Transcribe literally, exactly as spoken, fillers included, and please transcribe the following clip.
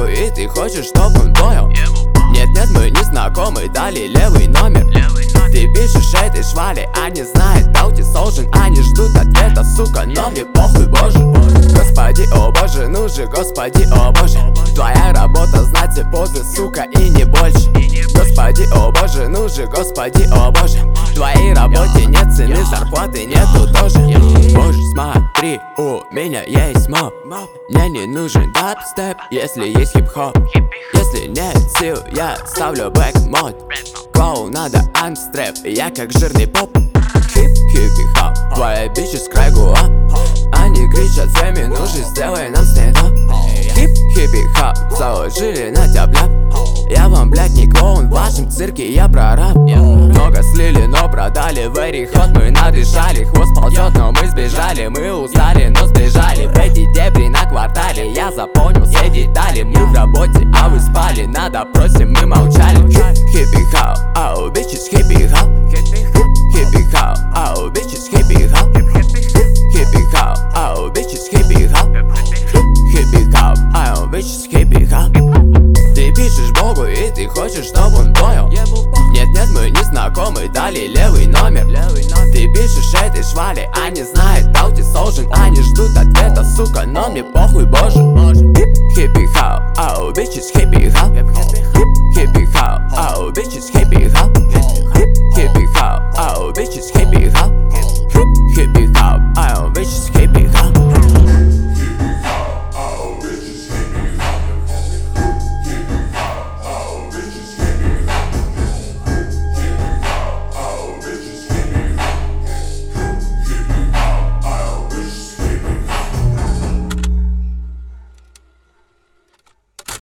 и ты хочешь, чтоб он понял. Нет-нет, мы не знакомы, дали левый номер. Ты пишешь этой швали, а не знает Таути Солжен. Они ждут ответа, сука, но мне похуй, боже. Господи, о боже, ну же, господи, о боже. Твоя работа знать все позы, сука, и не больше. Господи, о боже, ну же, господи, о боже. Твоей работе нет цены, зарплаты нету тоже. Боже, смотри, у меня есть моб. Мне не нужен дабстеп, если есть хип-хоп. Если нет сил, я ставлю бэк-мод. Клоу, надо анстрэп, я как жирный поп. Хип-хип-хип-хоп, твоя бичи с крайгу ап. Они кричат две минуты, сделай нам стендап. Хип-хип-хип-хоп, заложили на тебя бляп. Я вам, блядь, не клоун, в вашем цирке я прораб. Много слили, но продали very hot. Мы надышали, хвост ползет, но мы сбежали. Мы устали, но сбежали. В эти дебри на квартале я запомнил все детали. Мы в работе, а вы спали, на допросе мы молчали. Хиппи-хоп, ау, bitches, хиппи-хоп. Хиппи-хоп, ау, bitches, хиппи-хоп. Хиппи-хоп, ау, bitches, хиппи-хоп. Хиппи-хоп, ау, bitches, хиппи-хоп. Ты пишешь Богу и ты хочешь, чтоб он понял. Нет-нет, мы не знакомы, дали левый номер. Ты пишешь этой швали, а не знает Таути Солжен. Они ждут ответа, сука, но мне похуй, боже. Хиппи-хоп, ау, bitches, хиппи-хоп. Хиппи-хоп, ау, bitches, хиппи-хоп.